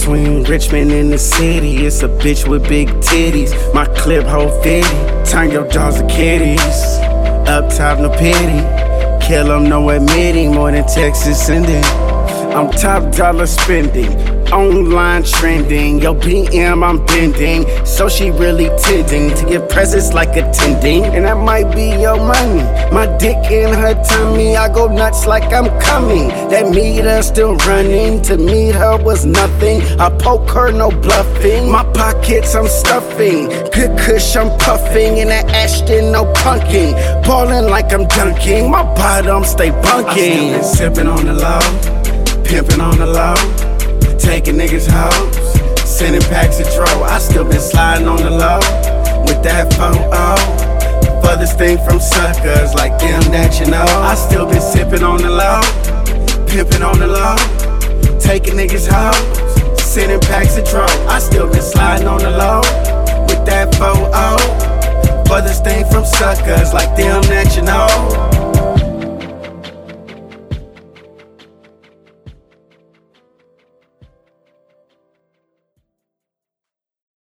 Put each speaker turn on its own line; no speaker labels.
between Richmond and the city. It's a bitch with big titties. My clip hold 50. Turn your jaws to kitties. Up top, no pity. Kill 'em, no admitting. More than Texas sending. I'm top dollar spending, online trending. Yo, BM, I'm bending. So she really tending to give presents like attending. And that might be your money. My dick in her tummy, I go nuts like I'm coming. That meter still running, to meet her was nothing. I poke her, no bluffing. My pockets I'm stuffing, good kush I'm puffing. In that Ashton, no punking. Ballin' like I'm dunking, my bottom stay bunking. I still been sippin' on the low, pimpin' on the low, taking niggas' hoes, sending packs of dro. I still been sliding on the low with that photo. Furthest thing from suckers like them that you know. I still been sipping on the low, pimping on the low, taking niggas' hoes, sending packs of dro. I still been sliding on the low with that photo. Furthest thing from suckers like them